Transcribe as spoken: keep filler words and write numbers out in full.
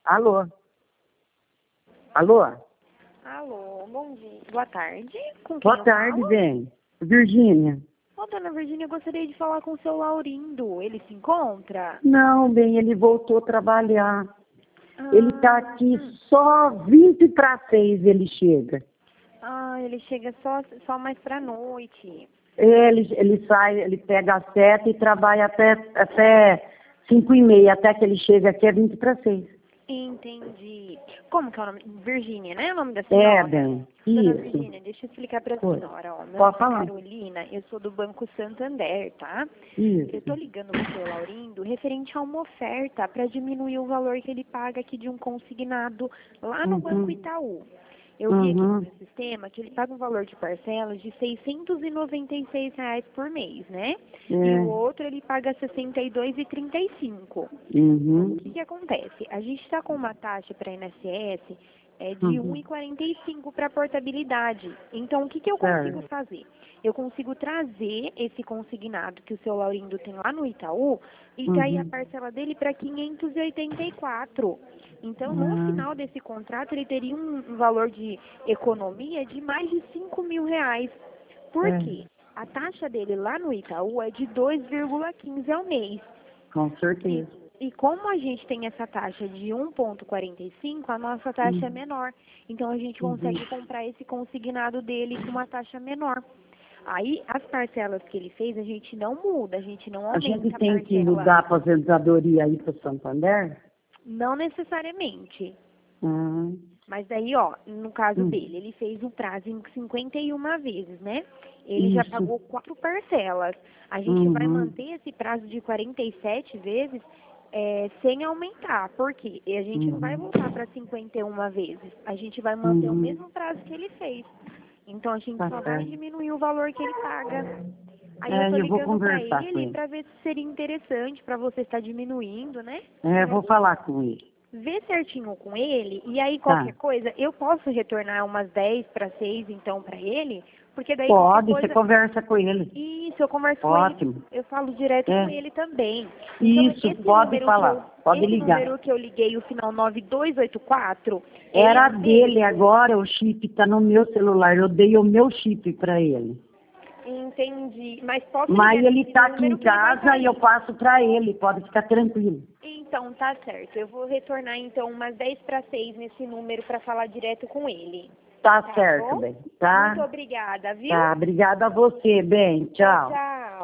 Alô? Alô? Alô, bom dia. Boa tarde. Com quem Boa eu tarde, falo? bem. Virgínia. Ô, dona Virgínia, eu gostaria de falar com o seu Laurindo. Ele se encontra? Não, bem, ele voltou a trabalhar. Ah, Ele tá aqui hum. só vinte para seis ele chega. Ah, ele chega só, só mais pra noite. Ele, ele sai, ele pega às sete e trabalha até, até cinco e meia, até que ele chega aqui é vinte para seis. Entendi. Como que é o nome? Virgínia, né? O nome da É, senhora? bem, Dona isso. Virgínia, deixa eu explicar pra Oi. senhora. Ó, meu nome Pode é falar. Carolina, eu sou do Banco Santander, tá? Eu tô Isso. ligando pro seu Laurindo referente a uma oferta para diminuir o valor que ele paga aqui de um consignado lá no Banco Uhum. Itaú. Eu vi aqui no Uhum. meu sistema que ele paga um valor de parcelas de seiscentos e noventa e seis reais por mês, né? E o É. outro ele paga sessenta e dois reais e trinta e cinco. Uhum. O que que acontece? A gente está com uma taxa para I N S S é, de um Uhum. real e quarenta e cinco para portabilidade. Então, o que, que eu consigo Certo. fazer? Eu consigo trazer esse consignado que o seu Laurindo tem lá no Itaú e trair a Uhum. parcela dele para quinhentos e oitenta e quatro. Então, no Ah, final desse contrato, ele teria um, um valor de economia de mais de cinco mil reais. Por é, quê? A taxa dele lá no Itaú é de dois vírgula quinze ao mês. com E, certeza. e como a gente tem essa taxa de um vírgula quarenta e cinco, a nossa taxa é Uhum. menor. Então a gente Uhum. consegue comprar esse consignado dele com uma taxa menor. Aí as parcelas que ele fez, a gente não muda, a gente não A gente aumenta a tem que parcela. mudar a aposentadoria aí para o Santander? Não necessariamente. Ah, Mas daí, ó, no caso hum. dele, ele fez o prazo em cinquenta e uma vezes, né? Ele já Isso. pagou quatro parcelas. A gente vai Uhum. manter esse prazo de quarenta e sete vezes é, sem aumentar. Por quê? E a gente não vai Uhum. voltar para cinquenta e uma vezes. A gente vai manter o Uhum. mesmo prazo que ele fez. Então a gente Tá só vai certo. diminuir o valor que ele paga. Aí eu tô É, eu vou ligando para conversar com ele ele. para ver se seria interessante para você estar diminuindo, né? É, vou falar com ele. Vê certinho com ele e aí Tá. qualquer coisa, eu posso retornar umas dez para seis então para ele, porque daí qualquer Pode, você coisa, conversa com ele. isso, eu converso com ele, Ótimo. eu falo direto com É. ele também. Então Isso, esse pode número que eu, falar. Pode esse ligar. número que eu liguei, o final nove dois oito quatro, ele é Era o dele dele. agora, o chip tá no meu celular. Eu dei o meu chip para ele. Entendi. Mas posso Mas ligar ele nesse tá aqui em número que ele vai estar casa e eu aí. passo para ele. Pode ficar tranquilo. Então, tá certo. Eu vou retornar então umas dez para seis nesse número para falar direto com ele. Tá Tá certo, bom? bem. Muito Tá? obrigada, viu? Tá. Obrigada a você, bem. Tchau, Tchau. tchau.